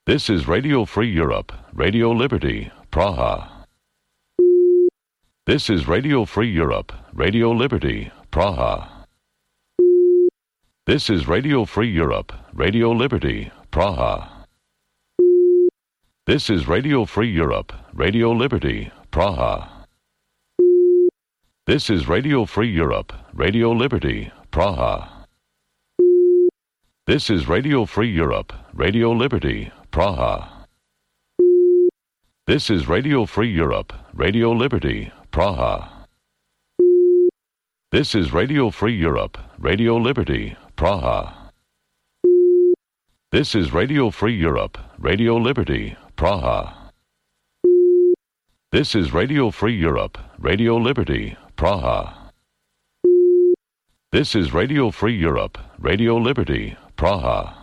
This is Radio Free Europe, Radio Liberty, Praha. This is Radio Free Europe, Radio Liberty, Praha. This is Radio Free Europe, Radio Liberty, Praha. This is Radio Free Europe, Radio Liberty, Praha. This is Radio Free Europe, Radio Liberty, Praha. This is Radio Free Europe, Radio Liberty, Praha. This is Radio Free Europe, Radio Liberty, Praha. This is Radio Free Europe, Radio Liberty, Praha. This is Radio Free Europe, Radio Liberty, Praha. This is Radio Free Europe, Radio Liberty, Praha. This is Radio Free Europe, Radio Liberty, Praha.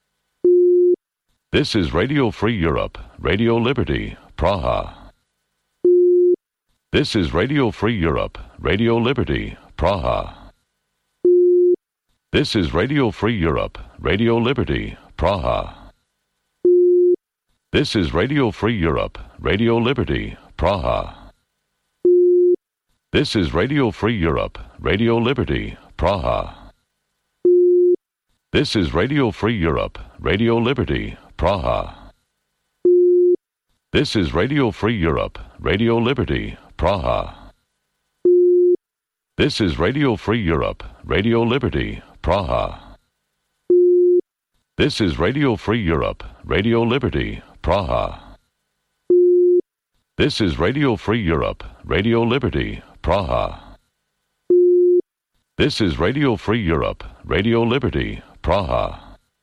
This is Radio Free Europe, Radio Liberty, Praha. This is Radio Free Europe, Radio Liberty, Praha. This is Radio Free Europe, Radio Liberty, Praha. This is Radio Free Europe, Radio Liberty, Praha. This is Radio Free Europe, Radio Liberty, Praha. This is Radio Free Europe, Radio Liberty, Praha. This is Radio Free Europe, Radio Liberty, Praha. This is Radio Free Europe, Radio Liberty, Praha. This is Radio Free Europe, Radio Liberty, Praha. This is Radio Free Europe, Radio Liberty, Praha. This is Radio Free Europe, Radio Liberty, Praha.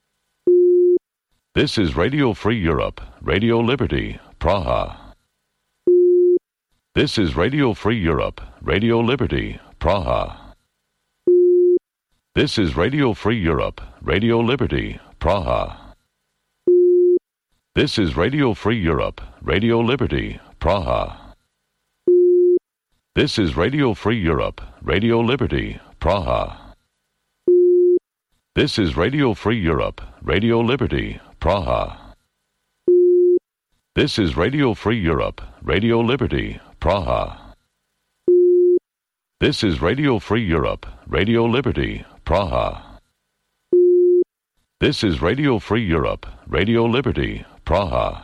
This is Radio Free Europe, Radio Liberty, Praha. This is Radio Free Europe, Radio Liberty, Praha. This is Radio Free Europe, Radio Liberty, Praha. This is Radio Free Europe, Radio Liberty, Praha. This is Radio Free Europe, Radio Liberty, Praha. This is Radio Free Europe, Radio Liberty, Praha. This is Radio Free Europe, Radio Liberty, Praha. This is Radio Free Europe, Radio Liberty, Praha. This is Radio Free Europe, Radio Liberty, Praha.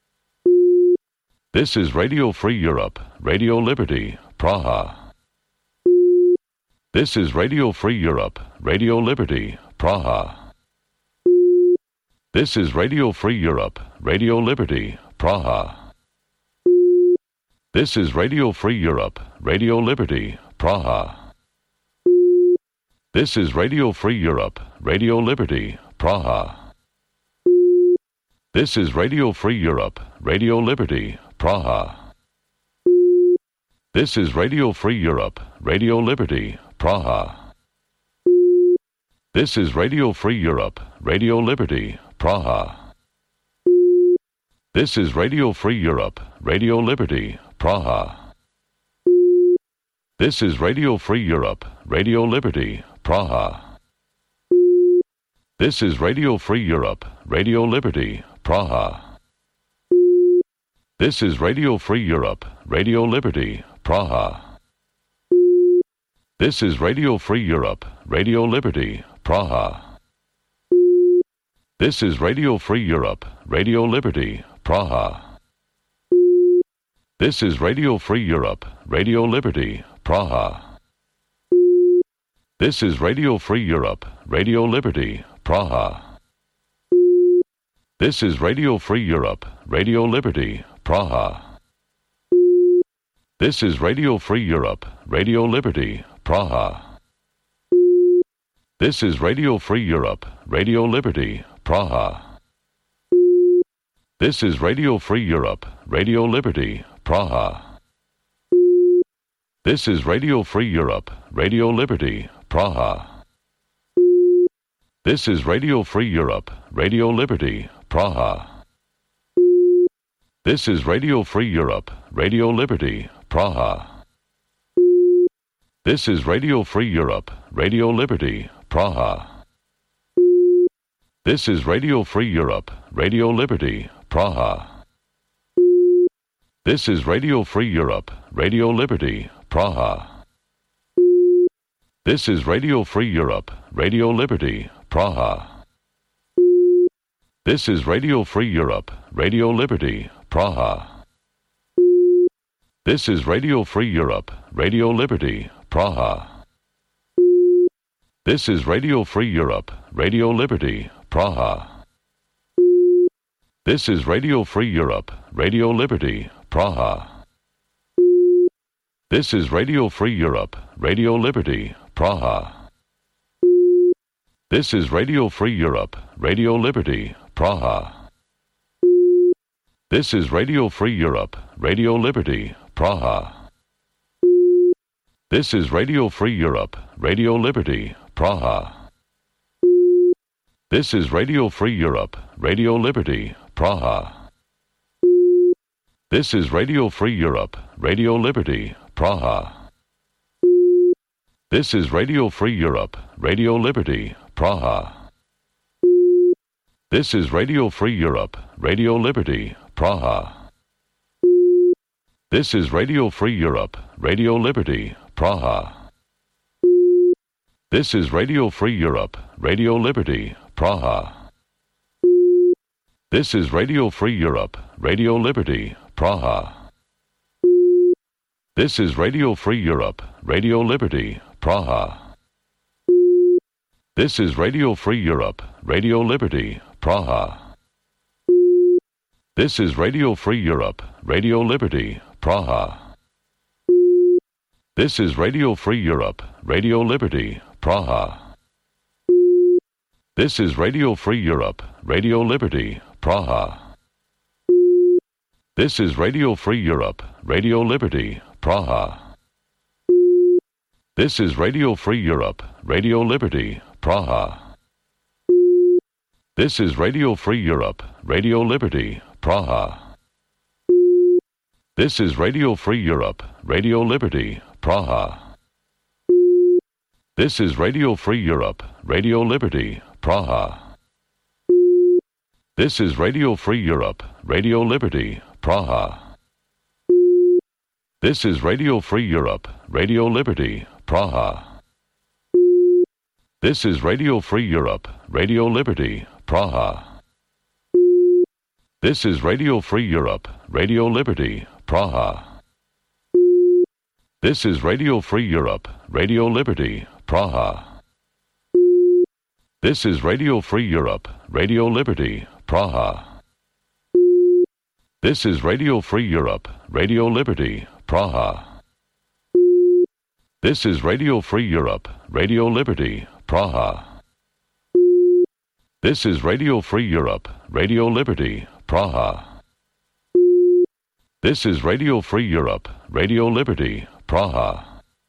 This is Radio Free Europe, Radio Liberty, Praha. This is Radio Free Europe, Radio Liberty, Praha. This is Radio Free Europe, Radio Liberty, Praha. This is Radio Free Europe, Radio Liberty, Praha. This is Radio Free Europe, Radio Liberty, Praha. This is Radio Free Europe, Radio Liberty, Praha. This is Radio Free Europe, Radio Liberty, Praha. This is Radio Free Europe, Radio Liberty, Praha. This is Radio Free Europe, Radio Liberty, Praha. This is Radio Free Europe, Radio Liberty, Praha. This is Radio Free Europe, Radio Liberty, Praha. This is Radio Free Europe, Radio Liberty, Praha. This is Radio Free Europe, Radio Liberty, Praha. This is Radio Free Europe, Radio Liberty, Praha. This is Radio Free Europe, Radio Liberty, Praha. This is Radio Free Europe, Radio Liberty, Praha. This is Radio Free Europe, Radio Liberty, Praha. This is Radio Free Europe, Radio Liberty, Praha. This is Radio Free Europe, Radio Liberty, Praha. This is Radio Free Europe, Radio Liberty, Praha. This is Radio Free Europe, Radio Liberty, Praha. This is Radio Free Europe, Radio Liberty, Praha. This is Radio Free Europe, Radio Liberty, Praha. This is Radio Free Europe, Radio Liberty, Praha. This is Radio Free Europe, Radio Liberty, Praha. This is Radio Free Europe, Radio Liberty, Praha. This is Radio Free Europe, Radio Liberty, Praha. This is Radio Free Europe, Radio Liberty, Praha. This is Radio Free Europe, Radio Liberty, Praha. This is Radio Free Europe, Radio Liberty, Praha. This is Radio Free Europe, Radio Liberty, Praha. This is Radio Free Europe, Radio Liberty, Praha. This is Radio Free Europe, Radio Liberty, Praha. This is Radio Free Europe, Radio Liberty, Praha. This is Radio Free Europe, Radio Liberty, Praha. This is Radio Free Europe, Radio Liberty, Praha. This is Radio Free Europe, Radio Liberty, Praha. This is Radio Free Europe, Radio Liberty, Praha. This is Radio Free Europe, Radio Liberty, Praha. This is Radio Free Europe, Radio Liberty, Praha. This is Radio Free Europe, Radio Liberty, Praha. This is Radio Free Europe, Radio Liberty, Praha. This is Radio Free Europe, Radio Liberty, Praha. This is Radio Free Europe, Radio Liberty, Praha. This is Radio Free Europe, Radio Liberty, Praha. This is Radio Free Europe, Radio Liberty, Praha. This is Radio Free Europe, Radio Liberty, Praha. This is Radio Free Europe, Radio Liberty, Praha. This is Radio Free Europe, Radio Liberty, Praha. This is Radio Free Europe, Radio Liberty, Praha. This is Radio Free Europe, Radio Liberty, Praha. This is Radio Free Europe, Radio Liberty, Praha. This is Radio Free Europe, Radio Liberty, Praha. This is Radio Free Europe, Radio Liberty, Praha. This is Radio Free Europe, Radio Liberty, Praha. This is Radio Free Europe, Radio Liberty, Praha. This is Radio Free Europe, Radio Liberty, Praha. This is Radio Free Europe, Radio Liberty, Praha. This is Radio Free Europe, Radio Liberty, Praha. This is Radio Free Europe, Radio Liberty, Praha. This is Radio Free Europe, Radio Liberty, Praha. This is Radio Free Europe, Radio Liberty, Praha.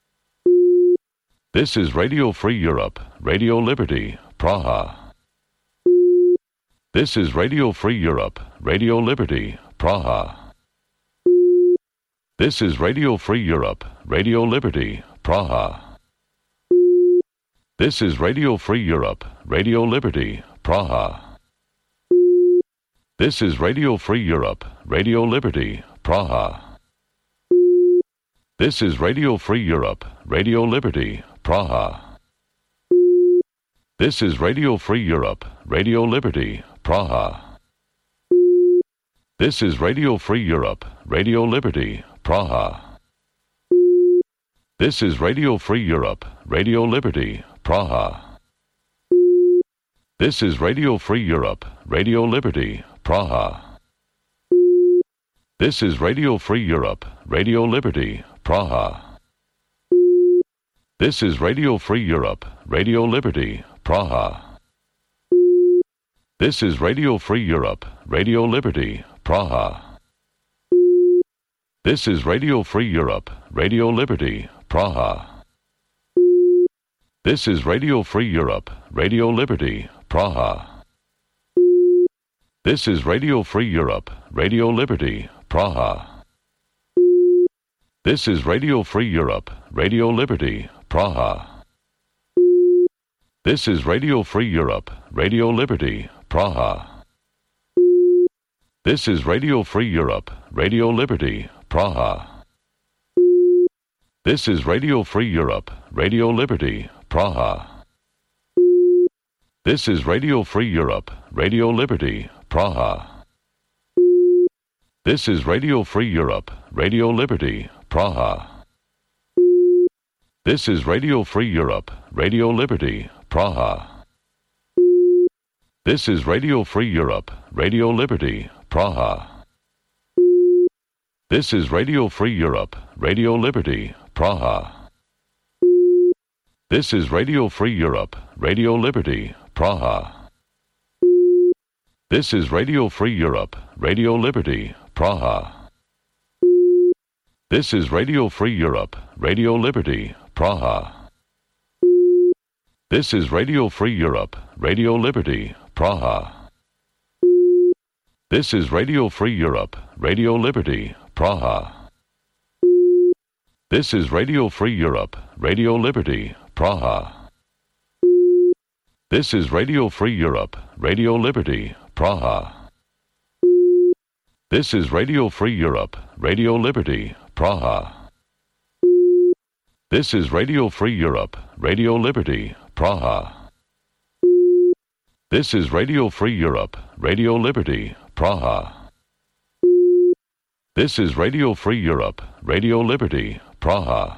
This is Radio Free Europe, Radio Liberty, Praha. This is Radio Free Europe, Radio Liberty, Praha. This is Radio Free Europe, Radio Liberty, Praha. This is Radio Free Europe, Radio Liberty, Praha. This is Radio Free Europe, Radio Liberty, Praha. This is Radio Free Europe, Radio Liberty, Praha. This is Radio Free Europe, Radio Liberty, Praha. This is Radio Free Europe, Radio Liberty, Praha. This is Radio Free Europe, Radio Liberty, Praha. This is Radio Free Europe, Radio Liberty, Praha. This is Radio Free Europe, Radio Liberty, Praha. This is Radio Free Europe, Radio Liberty, Praha. This is Radio Free Europe, Radio Liberty, Praha. This is Radio Free Europe, Radio Liberty, Praha. This is Radio Free Europe, Radio Liberty, Praha. This is Radio Free Europe, Radio Liberty, Praha. This is Radio Free Europe, Radio Liberty, Praha. This is Radio Free Europe, Radio Liberty, Praha. This is Radio Free Europe, Radio Liberty, Praha. This is Radio Free Europe, Radio Liberty, Praha. This is Radio Free Europe, Radio Liberty, Praha. This is Radio Free Europe, Radio Liberty, Praha. This is Radio Free Europe, Radio Liberty, Praha. This is Radio Free Europe, Radio Liberty, Praha. This is Radio Free Europe, Radio Liberty, Praha. This is Radio Free Europe, Radio Liberty, Praha. This is Radio Free Europe, Radio Liberty, Praha. This is Radio Free Europe, Radio Liberty, Praha. This is Radio Free Europe, Radio Liberty, Praha. This is Radio Free Europe, Radio Liberty, Praha. This is Radio Free Europe, Radio Liberty, Praha. This is Radio Free Europe, Radio Liberty, Praha. This is Radio Free Europe, Radio Liberty, Praha. This is Radio Free Europe, Radio Liberty, Praha. This is Radio Free Europe, Radio Liberty, Praha. This is Radio Free Europe, Radio Liberty, Praha.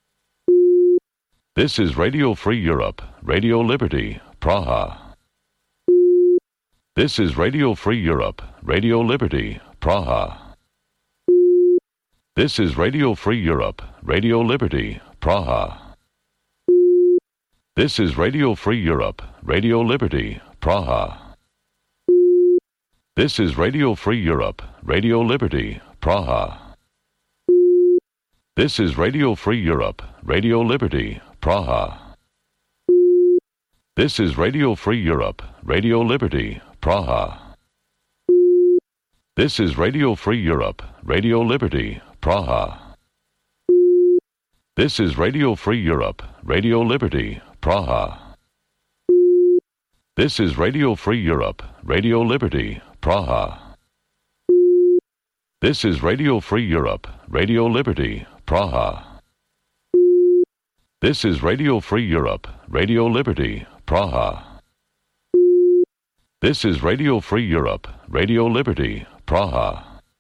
This is Radio Free Europe, Radio Liberty, Praha. This is Radio Free Europe, Radio Liberty, Praha. This is Radio Free Europe, Radio Liberty, Praha. This is Radio Free Europe, Radio Liberty, Praha. This is Radio Free Europe, Radio Liberty, Praha. This is Radio Free Europe, Radio Liberty, Praha. This is Radio Free Europe, Radio Liberty, Praha. This is Radio Free Europe, Radio Liberty, Praha. This is Radio Free Europe, Radio Liberty, Praha. This is Radio Free Europe, Radio Liberty, Praha. This is Radio Free Europe, Radio Liberty, Praha. This is Radio Free Europe, Radio Liberty, Praha. This is Radio Free Europe, Radio Liberty, Praha.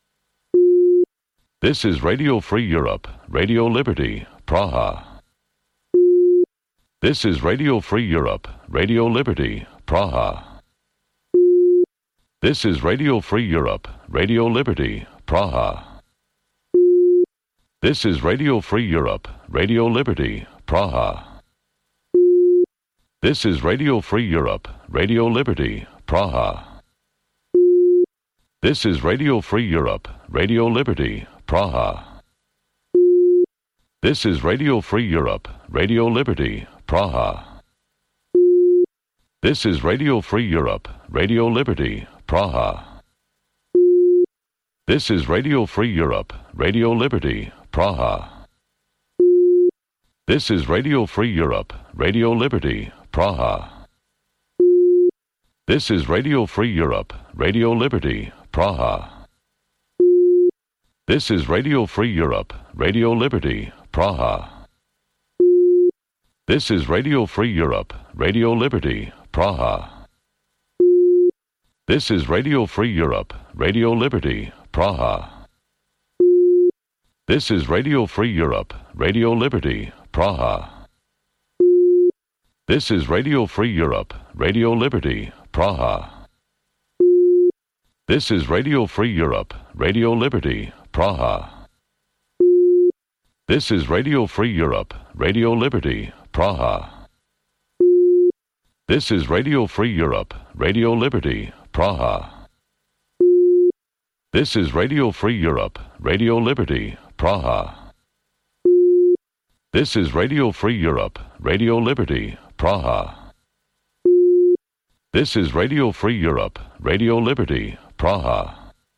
This is Radio Free Europe, Radio Liberty, Praha. This is Radio Free Europe, Radio Liberty, Praha. This is Radio Free Europe, Radio Liberty, Praha. This is Radio Free Europe, Radio Liberty, Praha. This is Radio Free Europe, Radio Liberty, Praha. This is Radio Free Europe, Radio Liberty, Praha. This is Radio Free Europe, Radio Liberty, Praha. This is Radio Free Europe, Radio Liberty, Praha. This is Radio Free Europe, Radio Liberty, Praha. This is Radio Free Europe, Radio Liberty, Praha. This is Radio Free Europe, Radio Liberty, Praha. This is Radio Free Europe, Radio Liberty, Praha. This is Radio Free Europe, Radio Liberty, Praha. This is Radio Free Europe, Radio Liberty, Praha. This is Radio Free Europe, Radio Liberty, Praha. This is Radio Free Europe, Radio Liberty, Praha. This is Radio Free Europe, Radio Liberty, Praha. This is Radio Free Europe, Radio Liberty, Praha. This is Radio Free Europe, Radio Liberty, Praha. This is Radio Free Europe, Radio Liberty, Praha. This is Radio Free Europe, Radio Liberty, Praha. This is Radio Free Europe, Radio Liberty, Praha.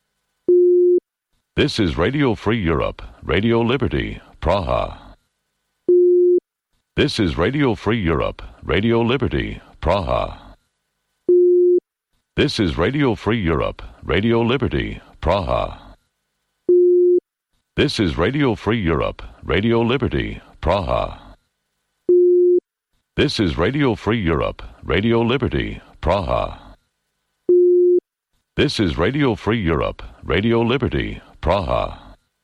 This is Radio Free Europe, Radio Liberty, Praha. This is Radio Free Europe, Radio Liberty, Praha. This is Radio Free Europe, Radio Liberty, Praha. This is Radio Free Europe, Radio Liberty, Praha. This is Radio Free Europe, Radio Liberty, Praha. This is Radio Free Europe, Radio Liberty, Praha.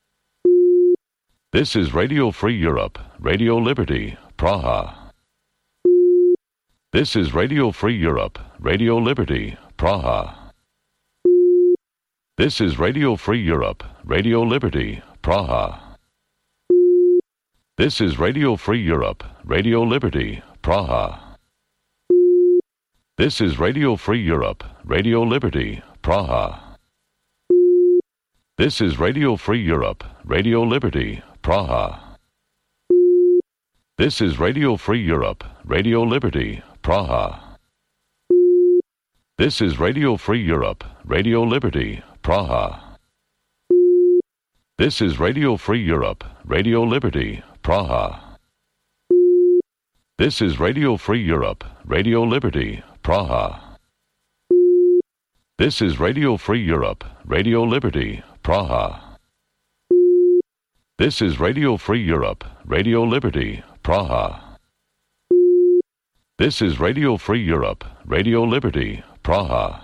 This is Radio Free Europe, Radio Liberty, Praha. This is Radio Free Europe, Radio Liberty, Praha. This is Radio Free Europe, Radio Liberty, Praha. This is Radio Free Europe, Radio Liberty, Praha. This is Radio Free Europe, Radio Liberty, Praha. This is Radio Free Europe, Radio Liberty, Praha. This is Radio Free Europe, Radio Liberty, Praha. This is Radio Free Europe, Radio Liberty, Praha. This is Radio Free Europe, Radio Liberty, Praha. This is Radio Free Europe, Radio Liberty, Praha. This is Radio Free Europe, Radio Liberty, Praha. This is Radio Free Europe, Radio Liberty, Praha. This is Radio Free Europe, Radio Liberty, Praha.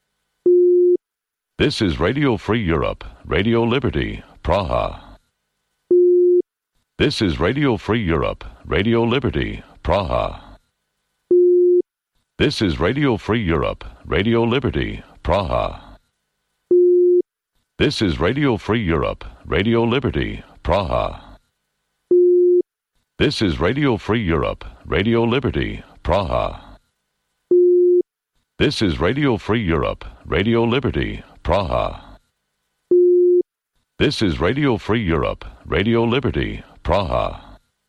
This is Radio Free Europe, Radio Liberty, Praha. This is Radio Free Europe, Radio Liberty, Praha. This is Radio Free Europe, Radio Liberty, Praha. This is Radio Free Europe, Radio Liberty, Praha. This is Radio Free Europe, Radio Liberty, Praha. This is Radio Free Europe, Radio Liberty, Praha. This is Radio Free Europe, Radio Liberty, Praha.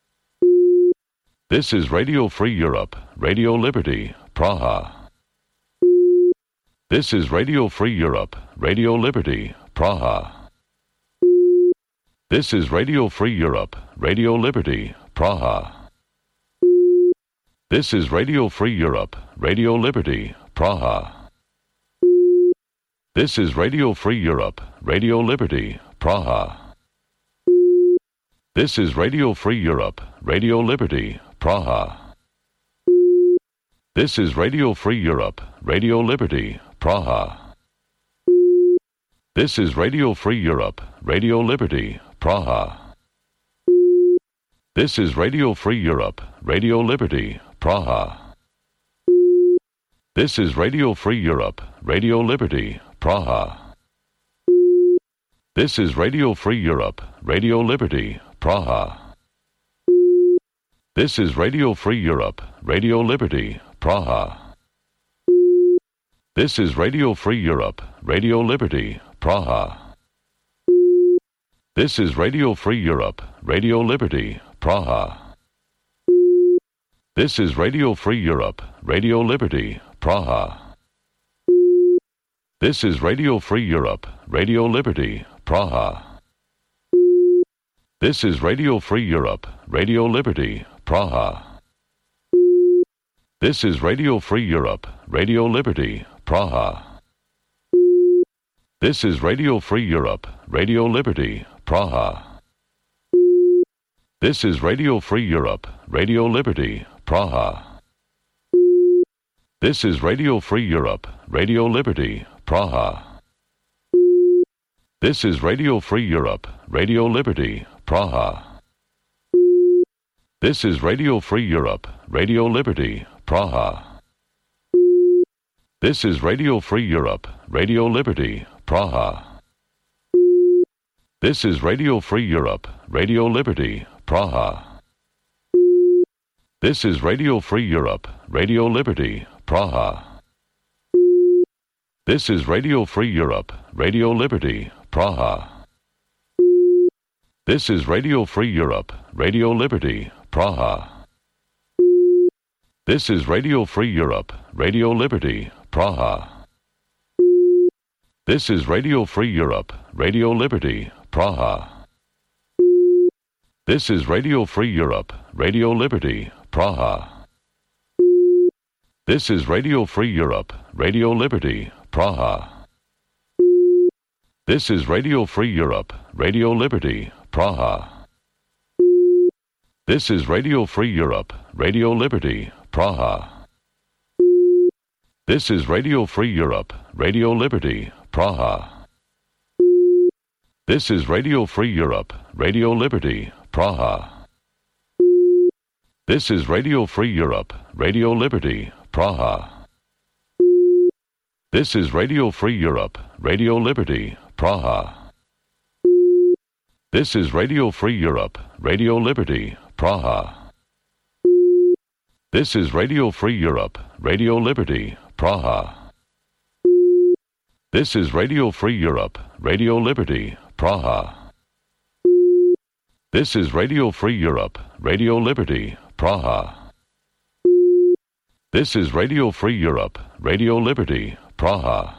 This is Radio Free Europe, Radio Liberty, Praha. This is Radio Free Europe, Radio Liberty, Praha. This is Radio Free Europe, Radio Liberty, Praha. This is Radio Free Europe, Radio Liberty, Praha. This is Radio Free Europe, Radio Liberty, Praha. This is Radio Free Europe, Radio Liberty, Praha. This is Radio Free Europe, Radio Liberty, Praha. This is Radio Free Europe, Radio Liberty, Praha. This is Radio Free Europe, Radio Liberty, Praha. This is Radio Free Europe, Radio Liberty, Praha. This is Radio Free Europe, Radio Liberty, Praha. This is Radio Free Europe, Radio Liberty, Praha. This is Radio Free Europe, Radio Liberty, Praha. This is Radio Free Europe, Radio Liberty, Praha. This is Radio Free Europe, Radio Liberty, Praha. This is Radio Free Europe, Radio Liberty, Praha. This is Radio Free Europe, Radio Liberty, Praha. This is Radio Free Europe, Radio Liberty, Praha. This is Radio Free Europe, Radio Liberty, Praha. This is Radio Free Europe, Radio Liberty, Praha. This is Radio Free Europe, Radio Liberty, Praha. This is Radio Free Europe, Radio Liberty, Praha. This is Radio Free Europe, Radio Liberty, Praha. This is Radio Free Europe, Radio Liberty, Praha. This is Radio Free Europe, Radio Liberty, Praha. This is Radio Free Europe, Radio Liberty, Praha. This is Radio Free Europe, Radio Liberty, Praha. This is Radio Free Europe, Radio Liberty, Praha. This is Radio Free Europe, Radio Liberty, Praha. This is Radio Free Europe, Radio Liberty, Praha. This is Radio Free Europe, Radio Liberty, Praha. This is Radio Free Europe, Radio Liberty, Praha. This is Radio Free Europe, Radio Liberty, Praha. This is Radio Free Europe, Radio Liberty, Praha. This is Radio Free Europe, Radio Liberty, Praha. This is Radio Free Europe, Radio Liberty, Praha. This is Radio Free Europe, Radio Liberty, Praha. This is Radio Free Europe, Radio Liberty, Praha. This is Radio Free Europe, Radio Liberty, Praha. This is Radio Free Europe, Radio Liberty, Praha. This is Radio Free Europe, Radio Liberty, Praha. This is Radio Free Europe, Radio Liberty, Praha. This is Radio Free Europe, Radio Liberty, Praha.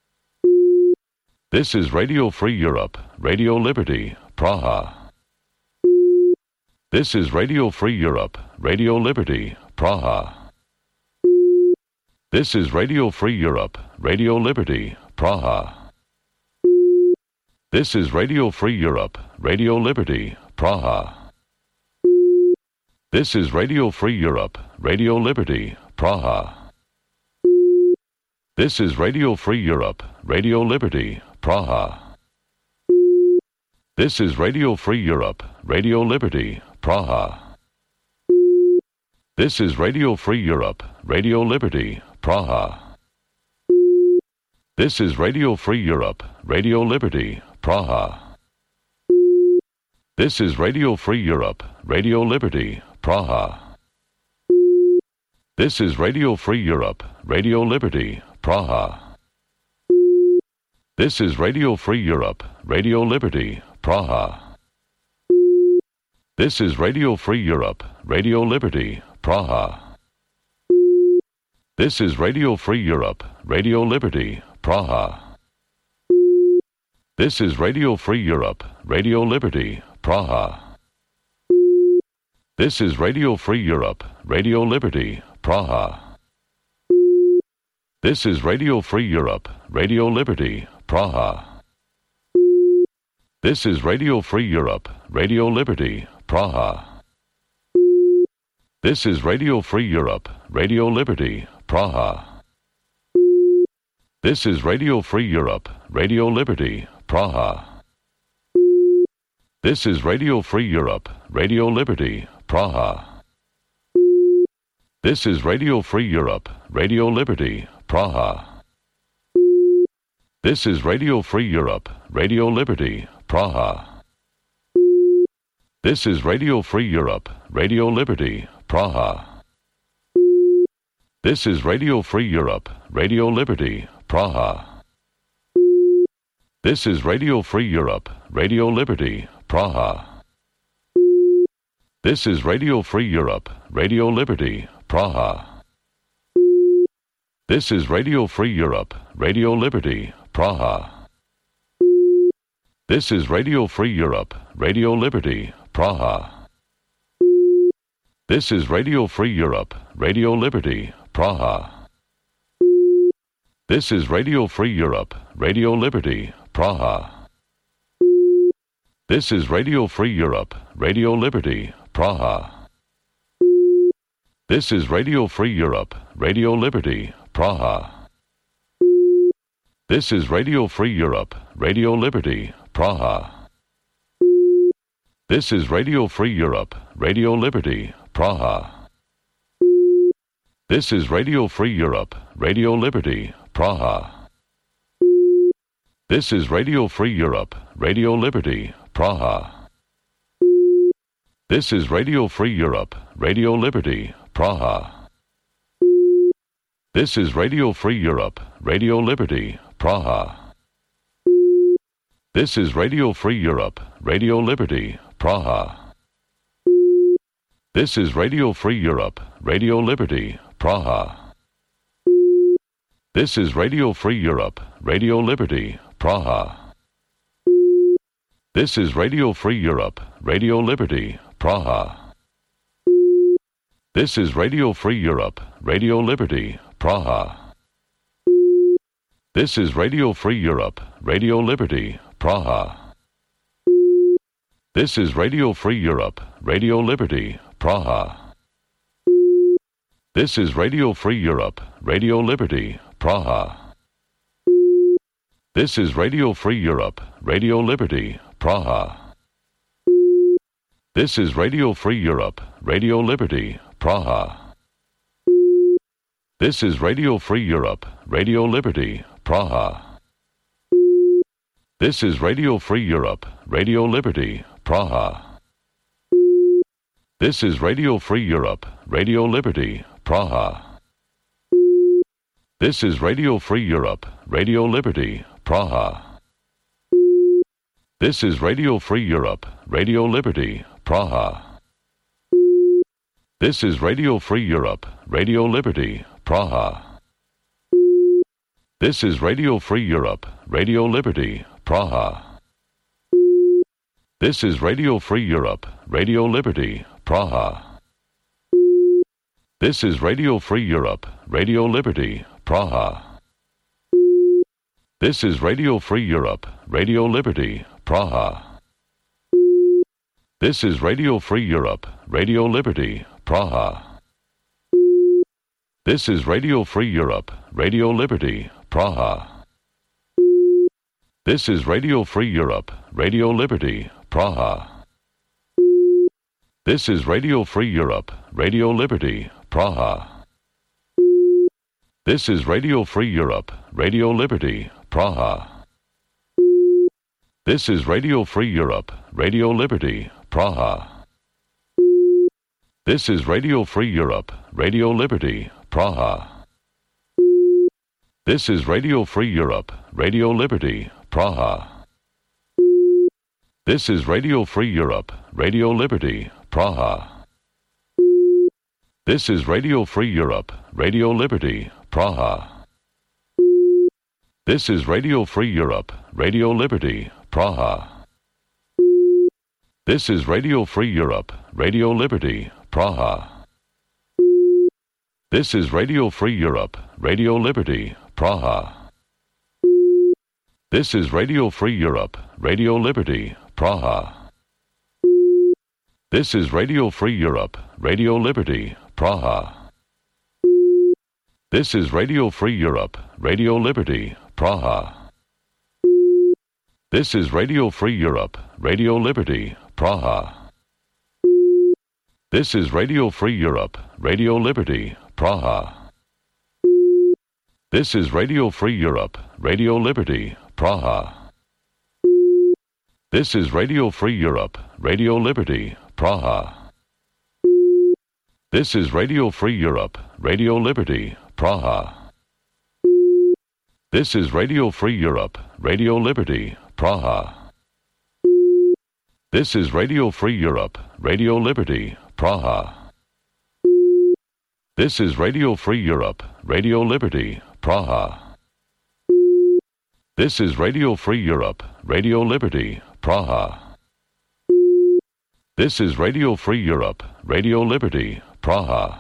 This is Radio Free Europe, Radio Liberty, Praha. This is Radio Free Europe, Radio Liberty, Praha. This is Radio Free Europe, Radio Liberty, Praha. This is Radio Free Europe, Radio Liberty, Praha. This is Radio Free Europe, Radio Liberty, Praha. This is Radio Free Europe, Radio Liberty, Praha. This is Radio Free Europe, Radio Liberty, Praha. This is Radio Free Europe, Radio Liberty, Praha. This is Radio Free Europe, Radio Liberty, Praha. This is Radio Free Europe, Radio Liberty, Praha. This is Radio Free Europe, Radio Liberty, Praha. This is Radio Free Europe, Radio Liberty, Praha. This is Radio Free Europe, Radio Liberty, Praha. This is Radio Free Europe, Radio Liberty, Praha. This is Radio Free Europe, Radio Liberty, Praha. This is Radio Free Europe, Radio Liberty, Praha. This is Radio Free Europe, Radio Liberty, Praha. This is Radio Free Europe, Radio Liberty, Praha. This is Radio Free Europe, Radio Liberty, Praha. This is Radio Free Europe, Radio Liberty, Praha. This is Radio Free Europe, Radio Liberty, Praha. This is Radio Free Europe, Radio Liberty, Praha. This is Radio Free Europe, Radio Liberty, Praha. This is Radio Free Europe, Radio Liberty, Praha. This is Radio Free Europe, Radio Liberty, Praha. This is Radio Free Europe, Radio Liberty, Praha. This is Radio Free Europe, Radio Liberty, Praha. This is Radio Free Europe, Radio Liberty, Praha. This is Radio Free Europe, Radio Liberty, Praha. This is Radio Free Europe, Radio Liberty, Praha. This is Radio Free Europe, Radio Liberty, Praha. This is Radio Free Europe, Radio Liberty, Praha. This is Radio Free Europe, Radio Liberty, Praha. This is Radio Free Europe, Radio Liberty, Praha. This is Radio Free Europe, Radio Liberty, Praha. This is Radio Free Europe, Radio Liberty, Praha. This is Radio Free Europe, Radio Liberty, Praha. This is Radio Free Europe, Radio Liberty, Praha. This is Radio Free Europe, Radio Liberty, Praha. This is Radio Free Europe, Radio Liberty, Praha. This is Radio Free Europe, Radio Liberty, Praha. This is Radio Free Europe, Radio Liberty, Praha. This is Radio Free Europe, Radio Liberty, Praha. This is Radio Free Europe, Radio Liberty, Praha. This is Radio Free Europe, Radio Liberty, Praha. This is Radio Free Europe, Radio Liberty, Praha. This is Radio Free Europe, Radio Liberty, Praha. This is Radio Free Europe, Radio Liberty, Praha. This is Radio Free Europe, Radio Liberty, Praha. This is Radio Free Europe, Radio Liberty, Praha. This is Radio Free Europe, Radio Liberty, Praha. This is Radio Free Europe, Radio Liberty, Praha. This is Radio Free Europe, Radio Liberty, Praha. This is Radio Free Europe, Radio Liberty, Praha. This is Radio Free Europe, Radio Liberty, Praha. This is Radio Free Europe, Radio Liberty, Praha. This is Radio Free Europe, Radio Liberty, Praha. This is Radio Free Europe, Radio Liberty, Praha. This is Radio Free Europe, Radio Liberty, Praha. This is Radio Free Europe, Radio Liberty, Praha. This is Radio Free Europe, Radio Liberty, Praha. This is Radio Free Europe, Radio Liberty, Praha. This is Radio Free Europe, Radio Liberty, Praha. This is Radio Free Europe, Radio Liberty, Praha. This is Radio Free Europe, Radio Liberty, Praha. This is Radio Free Europe, Radio Liberty, Praha. This is Radio Free Europe, Radio Liberty, Praha. This is Radio Free Europe, Radio Liberty, Praha. This is Radio Free Europe, Radio Liberty, Praha. This is Radio Free Europe, Radio Liberty, Praha. This is Radio Free Europe, Radio Liberty, Praha. This is Radio Free Europe, Radio Liberty, Praha. This is Radio Free Europe, Radio Liberty, Praha. This is Radio Free Europe, Radio Liberty, Praha. This is Radio Free Europe, Radio Liberty, Praha. This is Radio Free Europe, Radio Liberty, Praha. This is Radio Free Europe, Radio Liberty, Praha. This is Radio Free Europe, Radio Liberty, Praha. This is Radio Free Europe, Radio Liberty, Praha. This is Radio Free Europe, Radio Liberty, Praha. This is Radio Free Europe, Radio Liberty, Praha. This is Radio Free Europe, Radio Liberty, Praha. This is Radio Free Europe, Radio Liberty, Praha. This is Radio Free Europe, Radio Liberty, Praha. This is Radio Free Europe, Radio Liberty, Praha.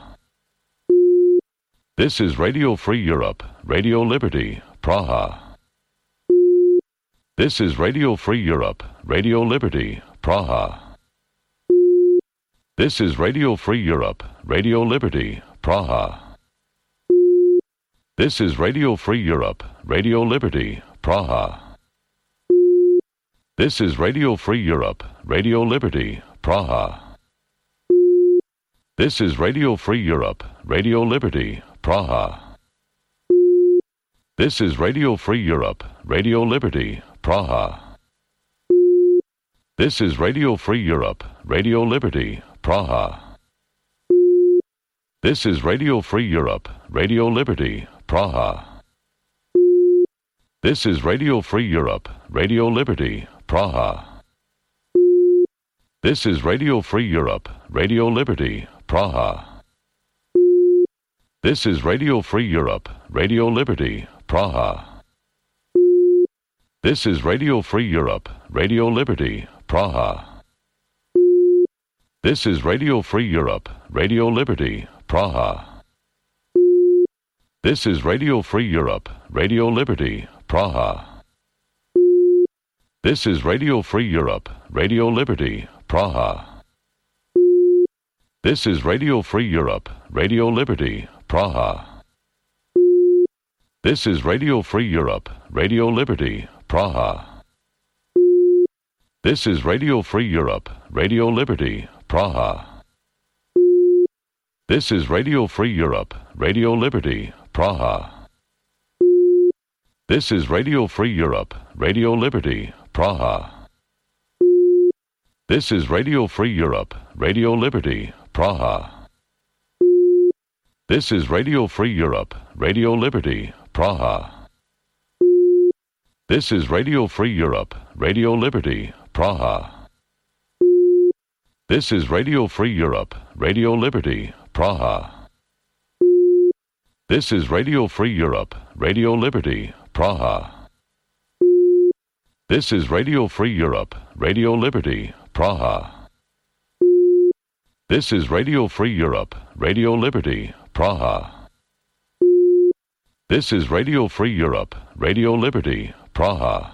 This is Radio Free Europe, Radio Liberty, Praha. This is Radio Free Europe, Radio Liberty, Praha. This is Radio Free Europe, Radio Liberty, Praha. This is Radio Free Europe, Radio Liberty, Praha. This is Radio Free Europe, Radio Liberty, Praha. This is Radio Free Europe, Radio Liberty, Praha. This is Radio Free Europe, Radio Liberty, Praha. This is Radio Free Europe, Radio Liberty, Praha. This is Radio Free Europe, Radio Liberty, Praha. This is Radio Free Europe, Radio Liberty, Praha. This is Radio Free Europe, Radio Liberty, Praha. This is Radio Free Europe, Radio Liberty, Praha. This is Radio Free Europe, Radio Liberty, Praha. This is Radio Free Europe, Radio Liberty, Praha. This is Radio Free Europe, Radio Liberty, Praha. This is Radio Free Europe, Radio Liberty, Praha. This is Radio Free Europe, Radio Liberty, Praha. This is Radio Free Europe, Radio Liberty, Praha. This is Radio Free Europe, Radio Liberty, Praha. This is Radio Free Europe, Radio Liberty, Praha. This is Radio Free Europe, Radio Liberty, Praha. This is Radio Free Europe, Radio Liberty, Praha. This is Radio Free Europe, Radio Liberty, Praha. This is Radio Free Europe, Radio Liberty, Praha. This is Radio Free Europe, Radio Liberty, Praha. This is Radio Free Europe, Radio Liberty, Praha. This is Radio Free Europe, Radio Liberty, Praha. This is Radio Free Europe, Radio Liberty, Praha. This is Radio Free Europe, Radio Liberty, Praha.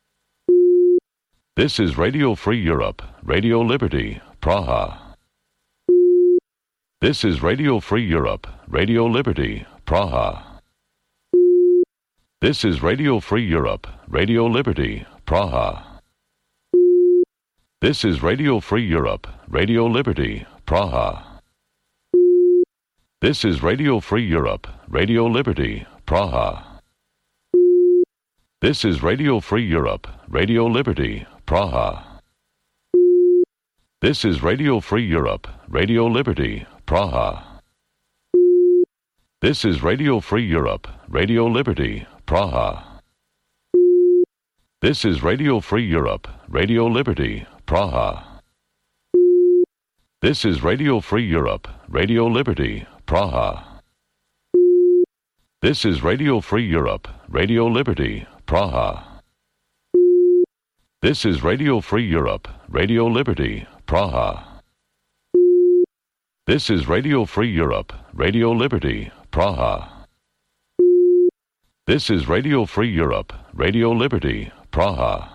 This is Radio Free Europe, Radio Liberty, Praha. This is Radio Free Europe, Radio Liberty, Praha. This is Radio Free Europe, Radio Liberty, Praha. This is Radio Free Europe, Radio Liberty, Praha. This is Radio Free Europe, Radio Liberty, Praha. This is Radio Free Europe, Radio Liberty, Praha. This is Radio Free Europe, Radio Liberty, Praha. This is Radio Free Europe, Radio Liberty, Praha. This is Radio Free Europe, Radio Liberty, Praha. This is Radio Free Europe, Radio Liberty, Praha. This is Radio Free Europe, Radio Liberty, Praha. This is Radio Free Europe, Radio Liberty, Praha. This is Radio Free Europe, Radio Liberty, Praha. This is Radio Free Europe, Radio Liberty, Praha.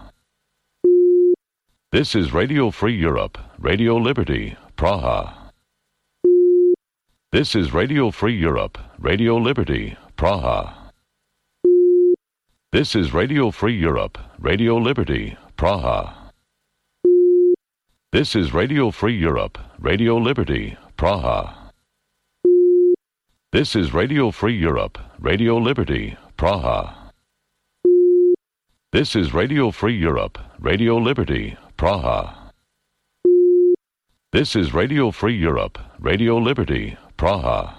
This is Radio Free Europe, Radio Liberty, Praha. This is Radio Free Europe, Radio Liberty, Praha. This is Radio Free Europe, Radio Liberty, Praha. This is Radio Free Europe, Radio Liberty, Praha. This is Radio Free Europe, Radio Liberty, Praha. This is Radio Free Europe, Radio Liberty, Praha. This is Radio Free Europe, Radio Liberty, Praha.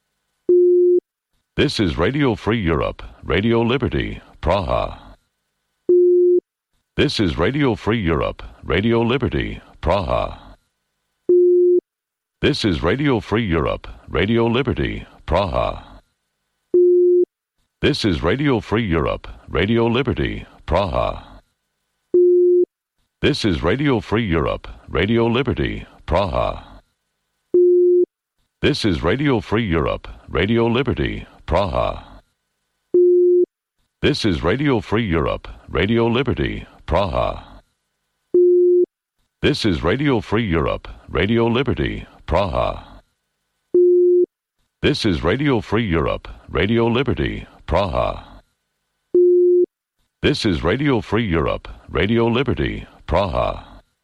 This is Radio Free Europe, Radio Liberty, Praha. This is Radio Free Europe, Radio Liberty, Praha. This is Radio Free Europe, Radio Liberty, Praha. This is Radio Free Europe, Radio Liberty, Praha. This is Radio Free Europe, Radio Liberty, Praha. This is Radio Free Europe, Radio Liberty, Praha. This is Radio Free Europe, Radio Liberty, Praha. This is Radio Free Europe, Radio Liberty, Praha. This is Radio Free Europe, Radio Liberty, Praha. This is Radio Free Europe, Radio Liberty, Praha.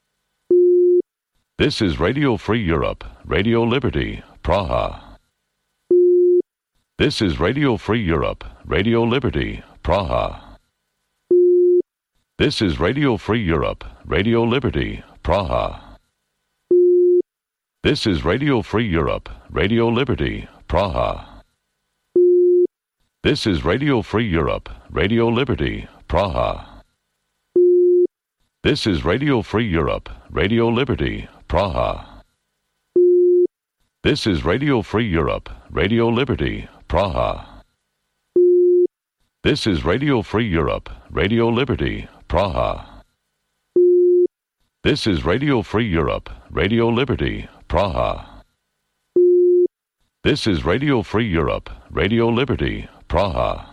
This is Radio Free Europe, Radio Liberty, Praha. This is Radio Free Europe, Radio Liberty, Praha. This is Radio Free Europe, Radio Liberty, Praha. This is Radio Free Europe, Radio Liberty, Praha. This is Radio Free Europe, Radio Liberty, Praha. This is Radio Free Europe, Radio Liberty, Praha. This is Radio Free Europe, Radio Liberty, Praha. This is Radio Free Europe, Radio Liberty, Praha. This is Radio Free Europe, Radio Liberty, Praha. This is Radio Free Europe, Radio Liberty, Praha.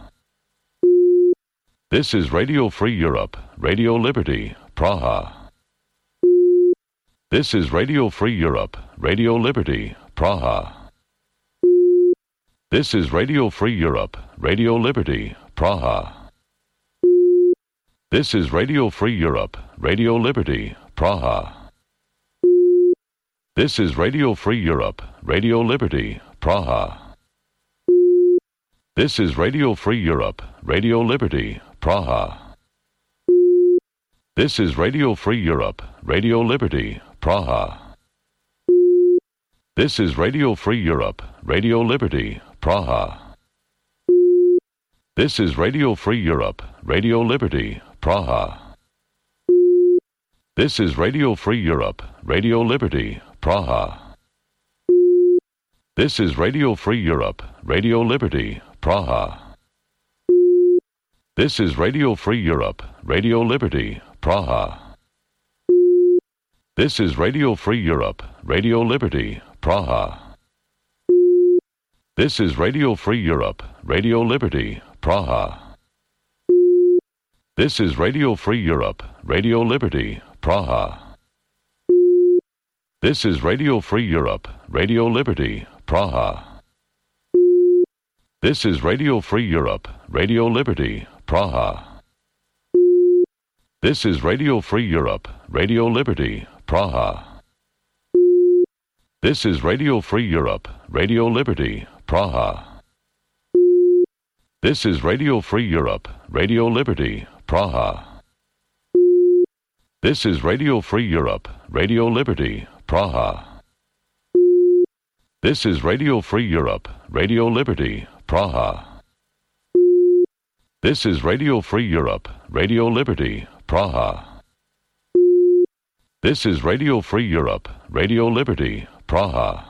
This is Radio Free Europe, Radio Liberty, Praha. This is Radio Free Europe, Radio Liberty, Praha. This is Radio Free Europe, Radio Liberty, Praha. This is Radio Free Europe, Radio Liberty, Praha. This is Radio Free Europe, Radio Liberty, Praha. This is Radio Free Europe, Radio Liberty, Praha. This is Radio Free Europe, Radio Liberty, Praha. This is Radio Free Europe, Radio Liberty, Praha. This is Radio Free Europe, Radio Liberty, Praha. This is Radio Free Europe, Radio Liberty, Praha. This is Radio Free Europe, Radio Liberty, Praha. This is Radio Free Europe, Radio Liberty, Praha. This is Radio Free Europe, Radio Liberty, Praha. This is Radio Free Europe, Radio Liberty, Praha. This is Radio Free Europe, Radio Liberty, Praha. This is Radio Free Europe, Radio Liberty, Praha. This is Radio Free Europe, Radio Liberty, Praha. This is Radio Free Europe, Radio Liberty, Praha. This is Radio Free Europe, Radio Liberty, Praha. This is Radio Free Europe, Radio Liberty, Praha. This is Radio Free Europe, Radio Liberty, Praha. This is Radio Free Europe, Radio Liberty, Praha. This is Radio Free Europe, Radio Liberty, Praha. This is Radio Free Europe, Radio Liberty, Praha.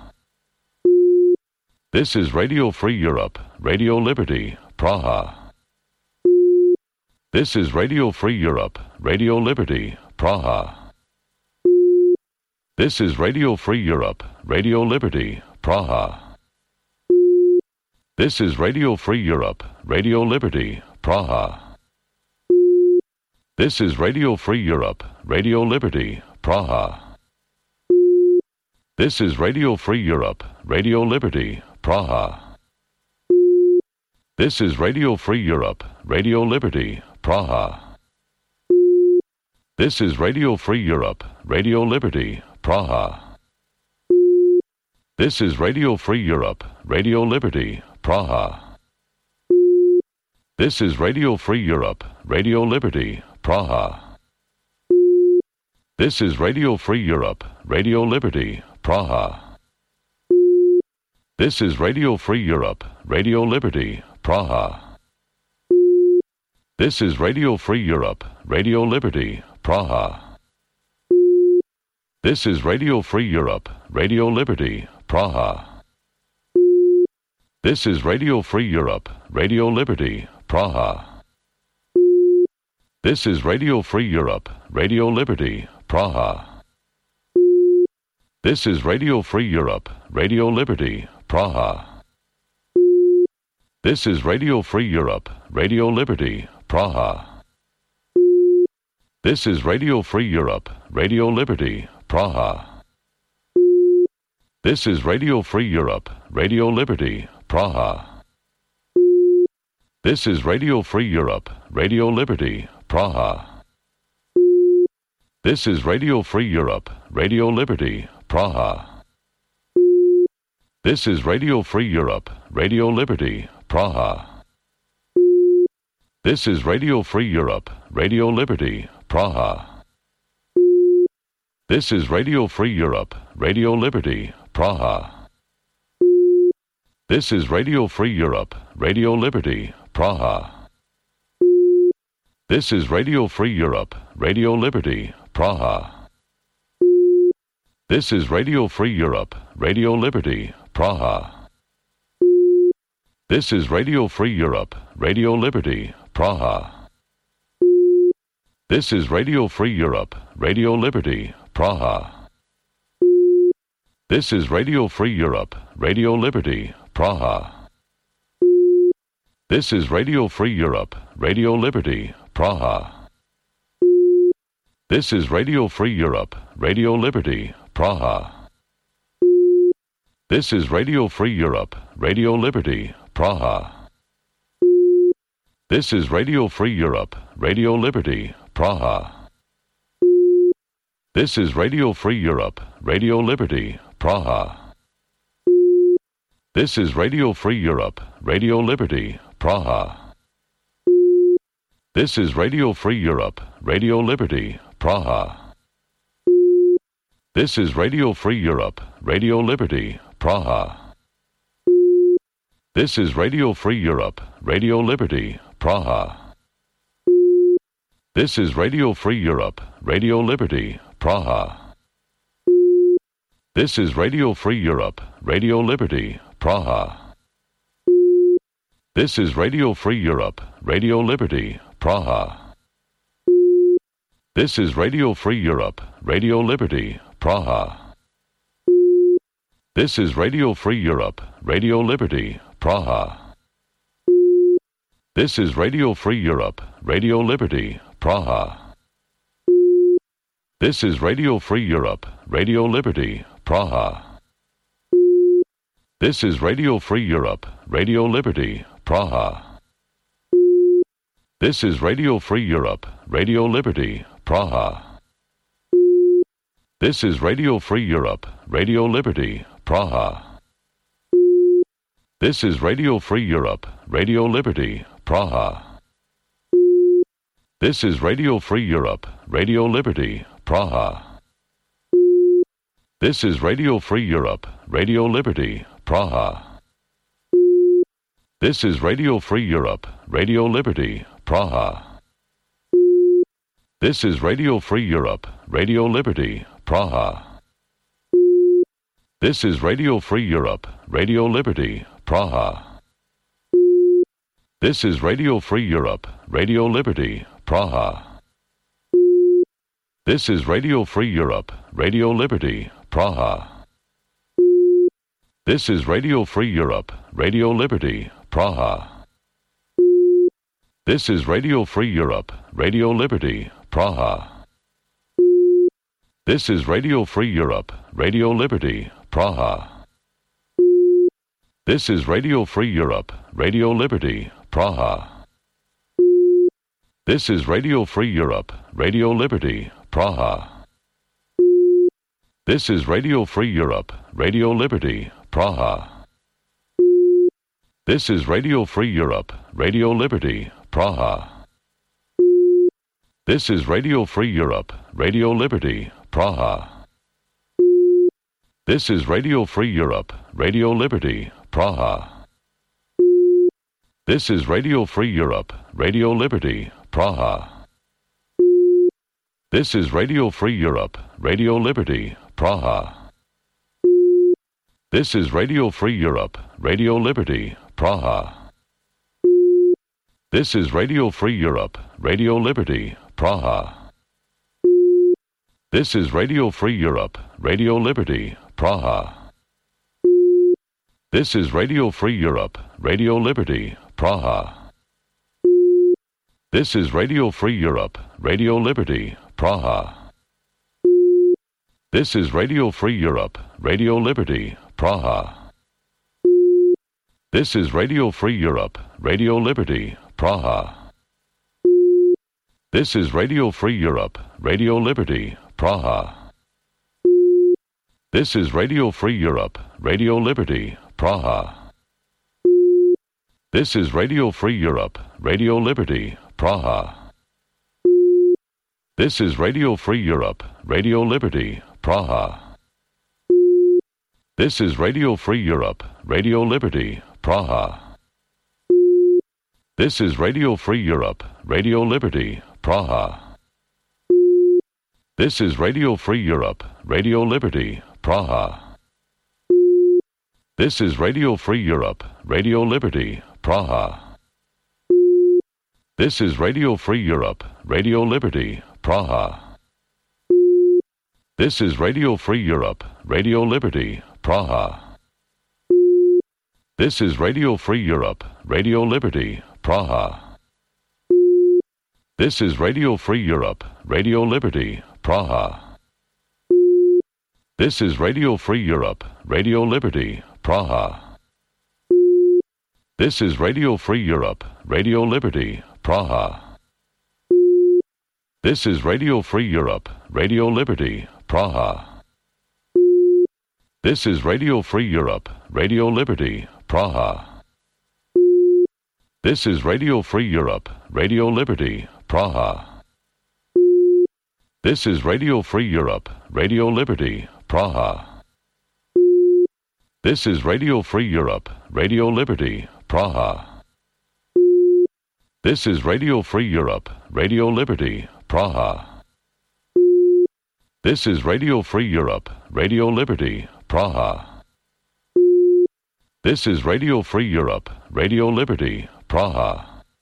This is Radio Free Europe, Radio Liberty, Praha. This is Radio Free Europe, Radio Liberty, Praha. This is Radio Free Europe, Radio Liberty, Praha. This is Radio Free Europe, Radio Liberty, Praha. This is Radio Free Europe, Radio Liberty, Praha. This is Radio Free Europe, Radio Liberty, Praha. This is Radio Free Europe, Radio Liberty, Praha. This is Radio Free Europe, Radio Liberty, Praha. This is Radio Free Europe, Radio Liberty, Praha. This is Radio Free Europe, Radio Liberty, Praha. This is Radio Free Europe, Radio Liberty, Praha. This is Radio Free Europe, Radio Liberty, Praha. This is Radio Free Europe, Radio Liberty, Praha. This is Radio Free Europe, Radio Liberty, Praha. This is Radio Free Europe, Radio Liberty, Praha. This is Radio Free Europe, Radio Liberty, Praha. This is Radio Free Europe, Radio Liberty, Praha. This is Radio Free Europe, Radio Liberty, Praha. This is Radio Free Europe, Radio Liberty, Praha. This is Radio Free Europe, Radio Liberty, Praha. This is Radio Free Europe, Radio Liberty, Praha. This is Radio Free Europe, Radio Liberty, Praha. This is Radio Free Europe, Radio Liberty, Praha. This is Radio Free Europe, Radio Liberty, Praha. This is Radio Free Europe, Radio Liberty, Praha. This is Radio Free Europe, Radio Liberty, Praha. This is Radio Free Europe, Radio Liberty, Praha. This is Radio Free Europe, Radio Liberty, Praha. This is Radio Free Europe, Radio Liberty, Praha. This is Radio Free Europe, Radio Liberty, Praha. This is Radio Free Europe, Radio Liberty, Praha. This is Radio Free Europe, Radio Liberty, Praha. This is Radio Free Europe, Radio Liberty, Praha. This is Radio Free Europe, Radio Liberty, Praha. This is Radio Free Europe, Radio Liberty, Praha. This is Radio Free Europe, Radio Liberty, Praha. This is Radio Free Europe, Radio Liberty, Praha. This is Radio Free Europe, Radio Liberty, Praha. This is Radio Free Europe, Radio Liberty, Praha. This is Radio Free Europe, Radio Liberty, Praha. This is Radio Free Europe, Radio Liberty, Praha. This is Radio Free Europe, Radio Liberty, Praha. This is Radio Free Europe, Radio Liberty, Praha. This is Radio Free Europe, Radio Liberty, Praha. This is Radio Free Europe, Radio Liberty, Praha. This is Radio Free Europe, Radio Liberty, Praha. This is Radio Free Europe, Radio Liberty, Praha. This is Radio Free Europe, Radio Liberty, Praha. This is Radio Free Europe, Radio Liberty, Praha. This is Radio Free Europe, Radio Liberty, Praha. This is Radio Free Europe, Radio Liberty, Praha. This is Radio Free Europe, Radio Liberty, Praha. This is Radio Free Europe, Radio Liberty, Praha. This is Radio Free Europe, Radio Liberty, Praha. This is Radio Free Europe, Radio Liberty, Praha. This is Radio Free Europe, Radio Liberty, Praha. This is Radio Free Europe, Radio Liberty, Praha. This is Radio Free Europe, Radio Liberty, Praha. This is Radio Free Europe, Radio Liberty, Praha. This is Radio Free Europe, Radio Liberty, Praha. This is Radio Free Europe, Radio Liberty, Praha. This is Radio Free Europe, Radio Liberty, Praha. This is Radio Free Europe, Radio Liberty, Praha. This is Radio Free Europe, Radio Liberty, Praha. This is Radio Free Europe, Radio Liberty, Praha. This is Radio Free Europe, Radio Liberty, Praha. This is Radio Free Europe, Radio Liberty, Praha. This is Radio Free Europe, Radio Liberty, Praha. This is Radio Free Europe, Radio Liberty, Praha. This is Radio Free Europe, Radio Liberty, Praha. This is Radio Free Europe, Radio Liberty, Praha. This is Radio Free Europe, Radio Liberty, Praha. This is Radio Free Europe, Radio Liberty, Praha. This is Radio Free Europe, Radio Liberty, Praha. This is Radio Free Europe, Radio Liberty, Praha. This is Radio Free Europe, Radio Liberty, Praha. This is Radio Free Europe, Radio Liberty, Praha. This is Radio Free Europe, Radio Liberty, Praha. This is Radio Free Europe, Radio Liberty, Praha. This is Radio Free Europe, Radio Liberty, Praha. This is Radio Free Europe, Radio Liberty, Praha. This is Radio Free Europe, Radio Liberty, Praha. This is Radio Free Europe, Radio Liberty, Praha. This is Radio Free Europe, Radio Liberty, Praha. This is Radio Free Europe, Radio Liberty, Praha. This is Radio Free Europe, Radio Liberty, Praha. This is Radio Free Europe, Radio Liberty, Praha. This is Radio Free Europe, Radio Liberty, Praha. This is Radio Free Europe, Radio Liberty, Praha. This is Radio Free Europe, Radio Liberty, Praha. This is Radio Free Europe, Radio Liberty, Praha. This is Radio Free Europe, Radio Liberty, Praha. This is Radio Free Europe, Radio Liberty, Praha. This is Radio Free Europe, Radio Liberty, Praha. This is Radio Free Europe, Radio Liberty, Praha. This is Radio Free Europe, Radio Liberty, Praha. This is Radio Free Europe, Radio Liberty, Praha. This is Radio Free Europe, Radio Liberty, Praha.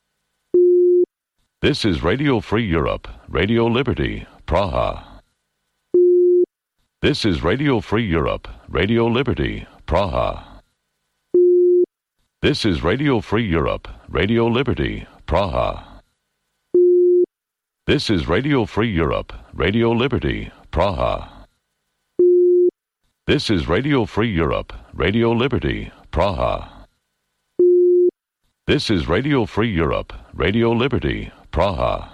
This is Radio Free Europe, Radio Liberty, Praha. This is Radio Free Europe, Radio Liberty, Praha. This is Radio Free Europe, Radio Liberty, Praha. This is Radio Free Europe, Radio Liberty, Praha. This is Radio Free Europe, Radio Liberty, Praha. This is Radio Free Europe, Radio Liberty, Praha.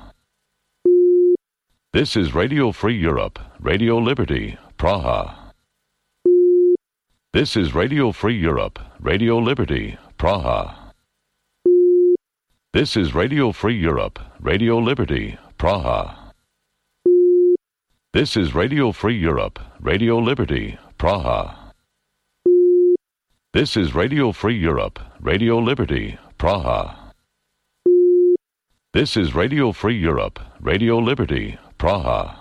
This is Radio Free Europe, Radio Liberty, Praha. This is Radio Free Europe, Radio Liberty, Praha. This is Radio Free Europe, Radio Liberty, Praha. This is Radio Free Europe, Radio Liberty, Praha. This is Radio Free Europe, Radio Liberty, Praha. This is Radio Free Europe, Radio Liberty, Praha.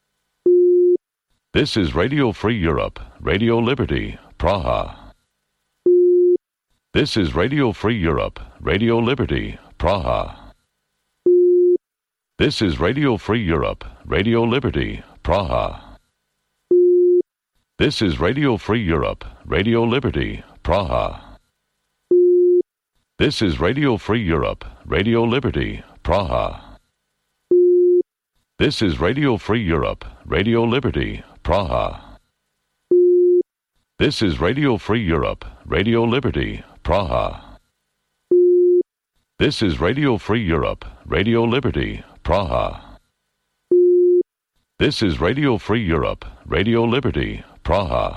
This is Radio Free Europe, Radio Liberty, Praha. This is Radio Free Europe, Radio Liberty, Praha. This is Radio Free Europe, Radio Liberty, Praha. This is Radio Free Europe, Radio Liberty, Praha. This is Radio Free Europe, Radio Liberty, Praha. This is Radio Free Europe, Radio Liberty, Praha. This is Radio Free Europe, Radio Liberty, Praha. This is Radio Free Europe, Radio Liberty, Praha. This is Radio Free Europe, Radio Liberty, Praha.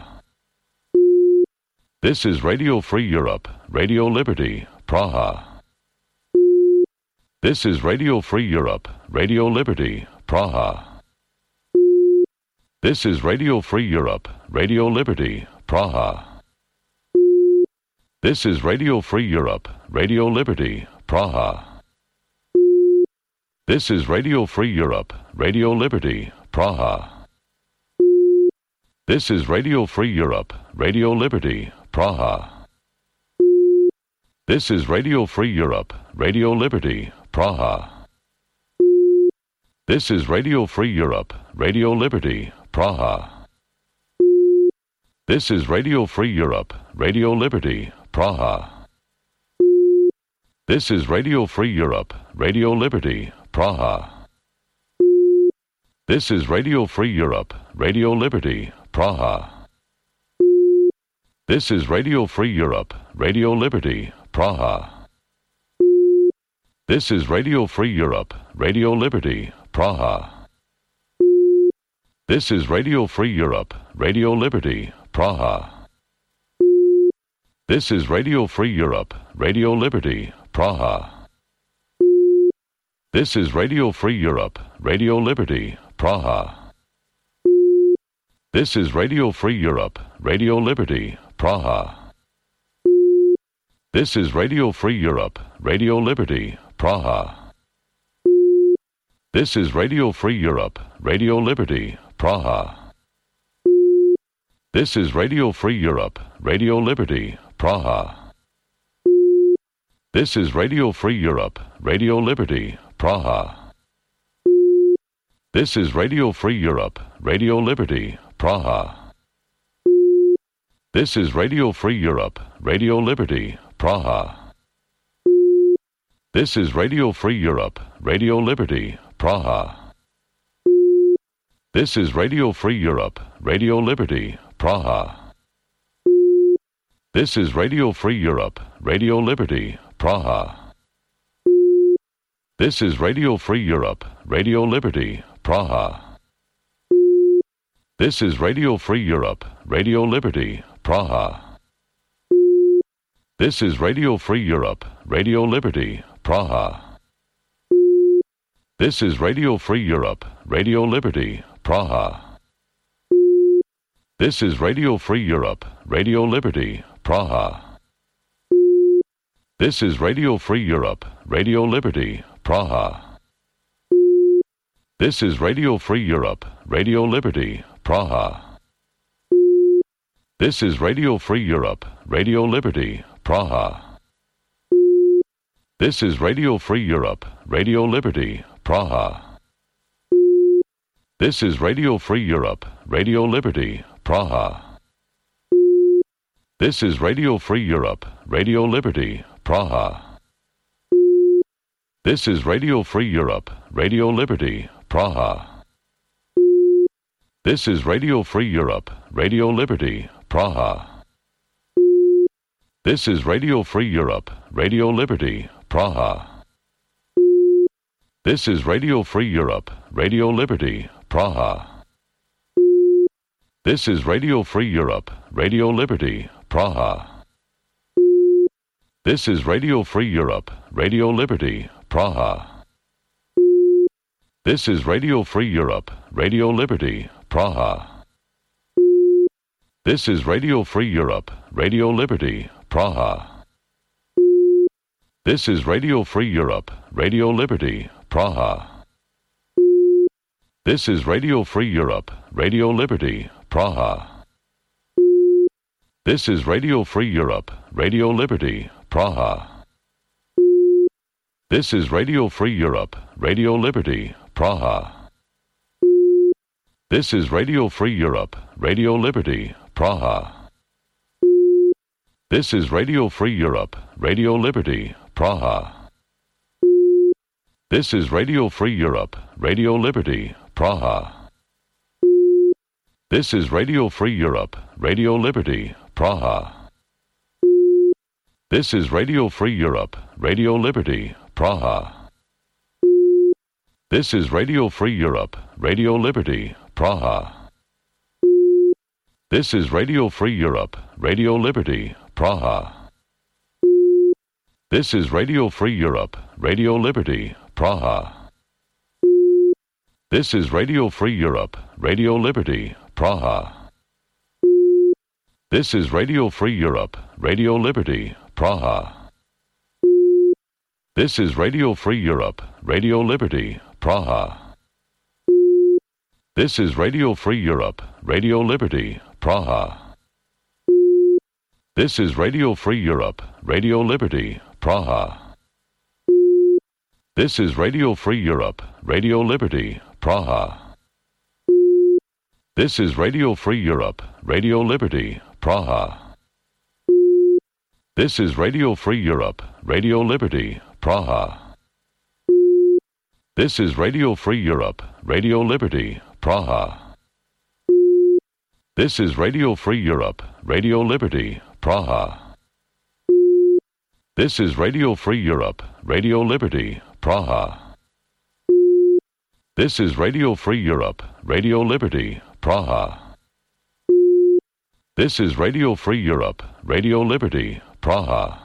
This is Radio Free Europe, Radio Liberty, Praha. This is Radio Free Europe, Radio Liberty, Praha. This is Radio Free Europe, Radio Liberty, Praha. This is Radio Free Europe, Radio Liberty, Praha. This is Radio Free Europe, Radio Liberty, Praha. This is Radio Free Europe, Radio Liberty, Praha. This is Radio Free Europe, Radio Liberty, Praha. This is Radio Free Europe, Radio Liberty, Praha. This is Radio Free Europe, Radio Liberty, Praha. This is Radio Free Europe, Radio Liberty, Praha. This is Radio Free Europe, Radio Liberty, Praha. This is Radio Free Europe, Radio Liberty, Praha. This is Radio Free Europe, Radio Liberty, Praha. This is Radio Free Europe, Radio Liberty, Praha. This is Radio Free Europe, Radio Liberty, Praha. This is Radio Free Europe, Radio Liberty, Praha. This is Radio Free Europe, Radio Liberty, Praha. This is Radio Free Europe, Radio Liberty, Praha. This is Radio Free Europe, Radio Liberty, Praha. This is Radio Free Europe, Radio Liberty, Praha. This is Radio Free Europe, Radio Liberty, Praha. This is Radio Free Europe, Radio Liberty, Praha. This is Radio Free Europe, Radio Liberty, Praha. This is Radio Free Europe, Radio Liberty, Praha. This is Radio Free Europe, Radio Liberty, Praha. This is Radio Free Europe, Radio Liberty, Praha. This is Radio Free Europe, Radio Liberty, Praha. This is Radio Free Europe, Radio Liberty, Praha. This is Radio Free Europe, Radio Liberty, Praha. This is Radio Free Europe, Radio Liberty, Praha. This is Radio Free Europe, Radio Liberty, Praha. This is Radio Free Europe, Radio Liberty, Praha. This is Radio Free Europe, Radio Liberty, Praha. This is Radio Free Europe, Radio Liberty, Praha. This is Radio Free Europe, Radio Liberty, Praha. This is Radio Free Europe, Radio Liberty, Praha. This is Radio Free Europe, Radio Liberty, Praha. This is Radio Free Europe, Radio Liberty, Praha. This is Radio Free Europe, Radio Liberty, Praha. This is Radio Free Europe, Radio Liberty, Praha. This is Radio Free Europe, Radio Liberty, Praha. This is Radio Free Europe, Radio Liberty, Praha. This is Radio Free Europe, Radio Liberty, Praha. This is Radio Free Europe, Radio Liberty, Praha. This is Radio Free Europe, Radio Liberty, Praha. This is Radio Free Europe, Radio Liberty, Praha. This is Radio Free Europe, Radio Liberty, Praha. This is Radio Free Europe, Radio Liberty, Praha. This is Radio Free Europe, Radio Liberty, Praha. This is Radio Free Europe, Radio Liberty, Praha. This is Radio Free Europe, Radio Liberty, Praha. This is Radio Free Europe, Radio Liberty, Praha. This is Radio Free Europe, Radio Liberty, Praha. This is Radio Free Europe, Radio Liberty, Praha. This is Radio Free Europe, Radio Liberty, Praha. This is Radio Free Europe, Radio Liberty, Praha. This is Radio Free Europe, Radio Liberty, Praha. This is Radio Free Europe, Radio Liberty, Praha. This is Radio Free Europe, Radio Liberty, Praha. This is Radio Free Europe, Radio Liberty, Praha. This is Radio Free Europe, Radio Liberty, Praha. This is Radio Free Europe, Radio Liberty, Praha. This is Radio Free Europe, Radio Liberty, Praha. This is Radio Free Europe, Radio Liberty, Praha. This is Radio Free Europe, Radio Liberty, Praha. This is Radio Free Europe, Radio Liberty, Praha. This is Radio Free Europe, Radio Liberty, Praha. This is Radio Free Europe, Radio Liberty, Praha. This is Radio Free Europe, Radio Liberty, Praha. This is Radio Free Europe, Radio Liberty, Praha.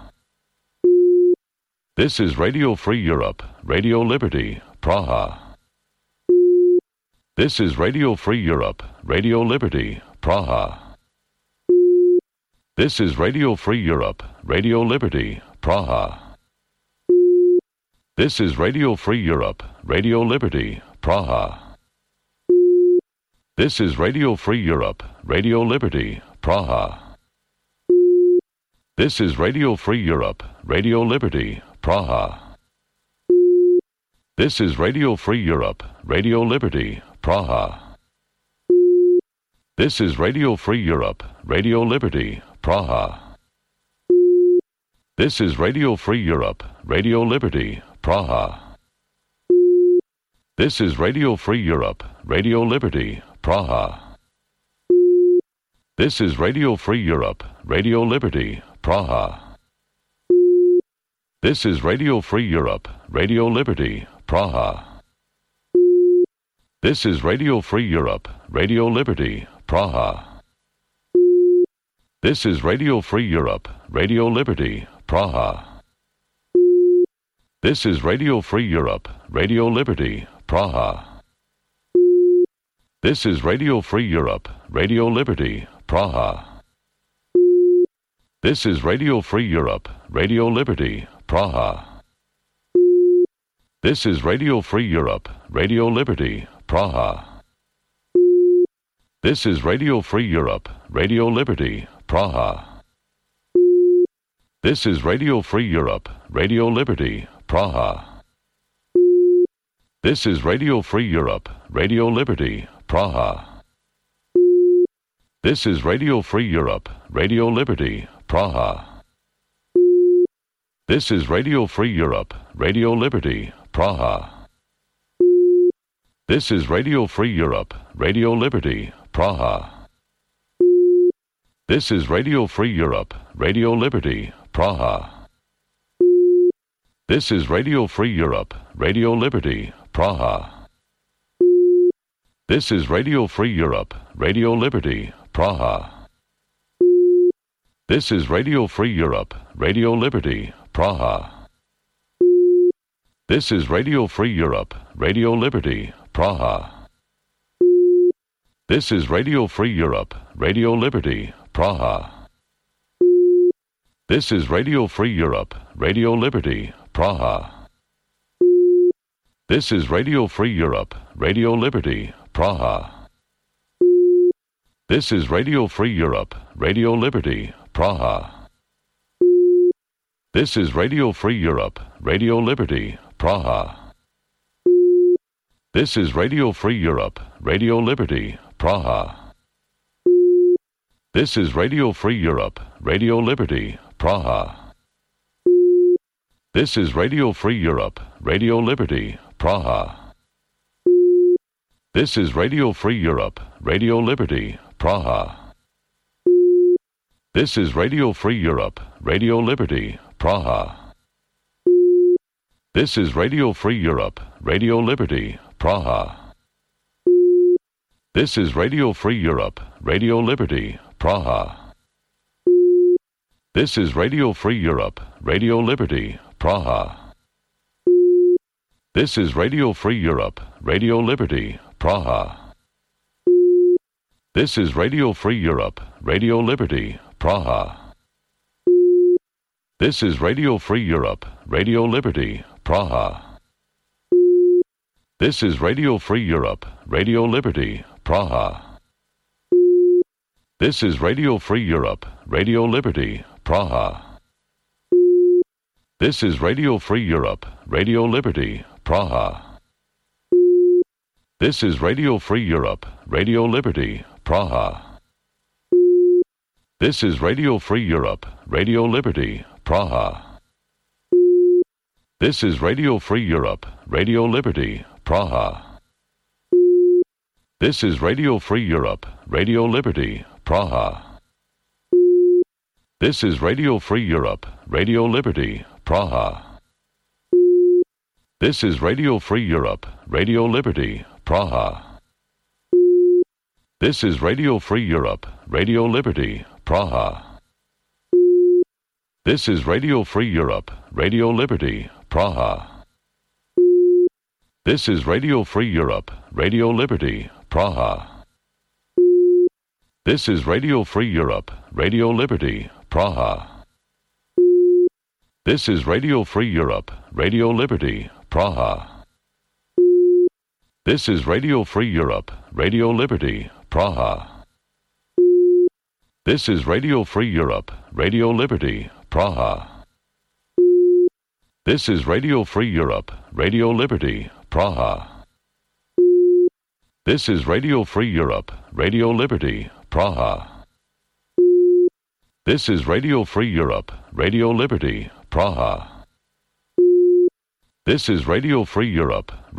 This is Radio Free Europe, Radio Liberty, Praha. This is Radio Free Europe, Radio Liberty, Praha. This is Radio Free Europe, Radio Liberty, Praha. This is Radio Free Europe, Radio Liberty, Praha. This is Radio Free Europe, Radio Liberty, Praha. This is Radio Free Europe, Radio Liberty, Praha. This is Radio Free Europe, Radio Liberty, Praha. This is Radio Free Europe, Radio Liberty, Praha. This is Radio Free Europe, Radio Liberty, Praha. This is Radio Free Europe, Radio Liberty, Praha. This is Radio Free Europe, Radio Liberty, Praha. This is Radio Free Europe, Radio Liberty, Praha. This is Radio Free Europe, Radio Liberty, Praha. This is Radio Free Europe, Radio Liberty, Praha. This is Radio Free Europe, Radio Liberty, Praha. This is Radio Free Europe, Radio Liberty, Praha. This is Radio Free Europe, Radio Liberty, Praha. This is Radio Free Europe, Radio Liberty, Praha. This is Radio Free Europe, Radio Liberty, Praha. This is Radio Free Europe, Radio Liberty, Praha. This is Radio Free Europe, Radio Liberty, Praha. This is Radio Free Europe, Radio Liberty, Praha. This is Radio Free Europe, Radio Liberty, Praha. This is Radio Free Europe, Radio Liberty, Praha. This is Radio Free Europe, Radio Liberty, Praha. This is Radio Free Europe, Radio Liberty, Praha. This is Radio Free Europe, Radio Liberty, Praha. This is Radio Free Europe, Radio Liberty, Praha. This is Radio Free Europe, Radio Liberty, Praha. This is Radio Free Europe, Radio Liberty, Praha. This is Radio Free Europe, Radio Liberty, Praha. This is Radio Free Europe, Radio Liberty, Praha. This is Radio Free Europe, Radio Liberty, Praha. This is Radio Free Europe, Radio Liberty, Praha. This is Radio Free Europe, Radio Liberty, Praha. This is Radio Free Europe, Radio Liberty, Praha. This is Radio Free Europe, Radio Liberty, Praha. This is Radio Free Europe, Radio Liberty, Praha. This is Radio Free Europe, Radio Liberty, Praha. This is Radio Free Europe, Radio Liberty, Praha. This is Radio Free Europe, Radio Liberty, Praha. This is Radio Free Europe, Radio Liberty, Praha. This is Radio Free Europe, Radio Liberty, Praha. This is Radio Free Europe, Radio Liberty, Praha. This is Radio Free Europe, Radio Liberty, Praha. This is Radio Free Europe, Radio Liberty, Praha. This is Radio Free Europe, Radio Liberty, Praha. This is Radio Free Europe, Radio Liberty, Praha. This is Radio Free Europe, Radio Liberty, Praha. This is Radio Free Europe, Radio Liberty, Praha. This is Radio Free Europe, Radio Liberty, Praha. This is Radio Free Europe, Radio Liberty, Praha. This is Radio Free Europe, Radio Liberty, Praha. This is Radio Free Europe, Radio Liberty, Praha. This is Radio Free Europe, Radio Liberty, Praha. This is Radio Free Europe, Radio Liberty, Praha. This is Radio Free Europe, Radio Liberty, Praha. This is Radio Free Europe, Radio Liberty, Praha. This is Radio Free Europe, Radio Liberty, Praha. This is Radio Free Europe, Radio Liberty, Praha. This is Radio Free Europe, Radio Liberty, Praha. This is Radio Free Europe, Radio Liberty, Praha. This is Radio Free Europe, Radio Liberty, Praha. This is Radio Free Europe, Radio Liberty, Praha. This is Radio Free Europe.